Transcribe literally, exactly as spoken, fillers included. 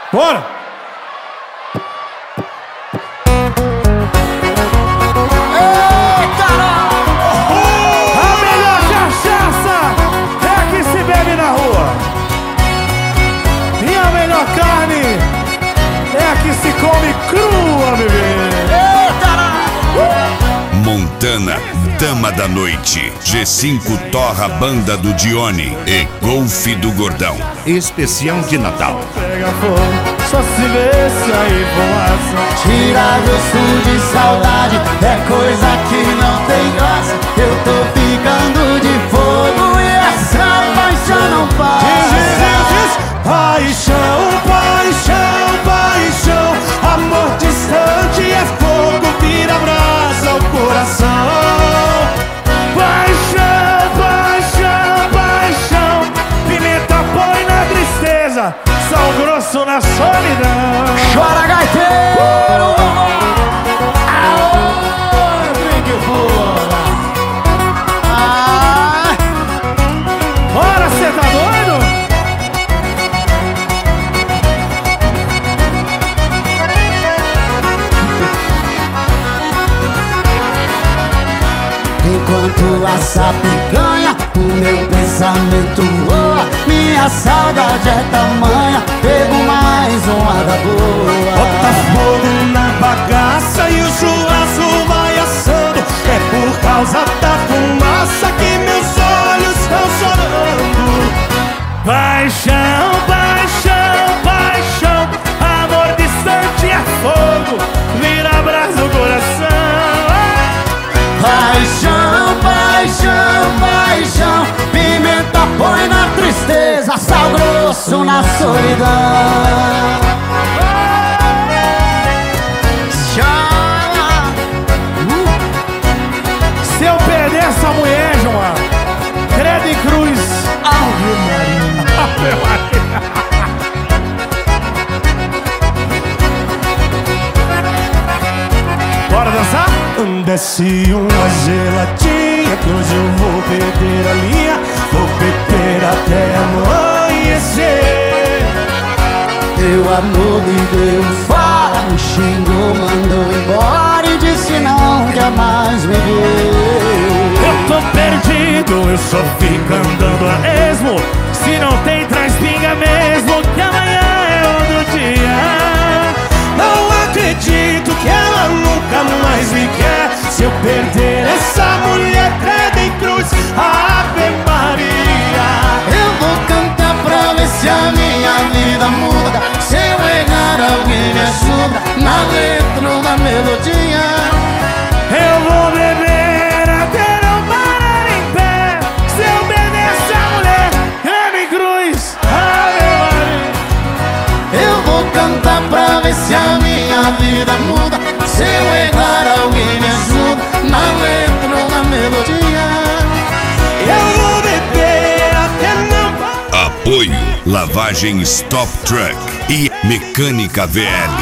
Bora! Eita! A melhor cachaça é a que se bebe na rua. E a melhor carne é a que se come crua, bebê. Montana, Dama da Noite, G cinco Torra Banda do Dione e Golfe do Gordão. Especial de Natal. Pega fogo, só se vê sair fumaça. Tira gosto de saudade, é coisa que não tem graça. Eu tô ficando de fogo e essa paixão não passa. Paixão, paixão, paixão. Amor distante é fogo, vira brasa ao coração. Paixão, paixão, paixão. Pimenta põe na tristeza, sal grosso na solidão. Chora, gaiteiro! Aô, brinque fora! Ah, Bora, cê tá doido? enquanto essa picanha, o meu pensamento voa. Minha saudade é tamanha, pego mais uma da boa. Bota fogo na bagaça e o churrasco vai assando. É por causa da fumaça que meus olhos estão chorando. Paixão, paixão, paixão. Amor distante é fogo, vira brasa no coração. Paixão, paixão, paixão. Pimenta põe na tristeza, sal grosso na solidão. Chama. Se eu perder essa mulher, João, credo em cruz. Ave Maria. Ave Maria. Bora dançar? Desce uma geladinha que hoje eu vou perder a linha. Vou beber até amanhecer. Teu amor me deu fora, me xingou, mandou embora e disse não quer mais me ver. Eu tô perdido, eu só fico andando a esmo. Se não tem, traz pinga mesmo, que amanhã é outro dia. Não acredito que ela nunca mais me quer. Se eu perder essa mulher, credo em cruz, Ave Maria. Eu vou cantar pra ver se a minha vida muda. Se eu errar, alguém me ajuda na letra ou na melodia. Eu vou beber até não parar em pé. Se eu perder essa mulher, credo em cruz, Ave Maria. Eu vou cantar pra ver se a minha vida muda. Se eu errar, alguém me ajuda na letra ou na melodia. Eu vou beber até não parar. Apoio Lavagem Stop Truck e Mecânica V L.